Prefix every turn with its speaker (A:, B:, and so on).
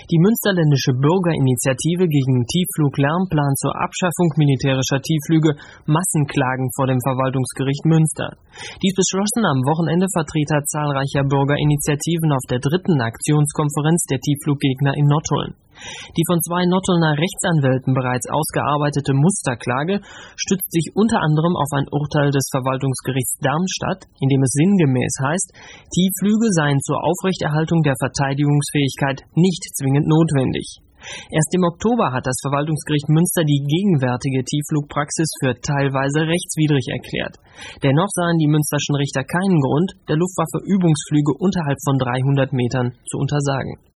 A: Die münsterländische Bürgerinitiative gegen Tieffluglärm plant zur Abschaffung militärischer Tiefflüge Massenklagen vor dem Verwaltungsgericht Münster. Dies beschlossen am Wochenende Vertreter zahlreicher Bürgerinitiativen auf der 3. Aktionskonferenz der Tieffluggegner in Nottuln. Die von 2 Nottulner Rechtsanwälten bereits ausgearbeitete Musterklage stützt sich unter anderem auf ein Urteil des Verwaltungsgerichts Darmstadt, in dem es sinngemäß heißt, Tiefflüge seien zur Aufrechterhaltung der Verteidigungsfähigkeit nicht zwingend notwendig. Erst im Oktober hat das Verwaltungsgericht Münster die gegenwärtige Tiefflugpraxis für teilweise rechtswidrig erklärt. Dennoch sahen die münsterschen Richter keinen Grund, der Luftwaffe Übungsflüge unterhalb von 300 Metern zu untersagen.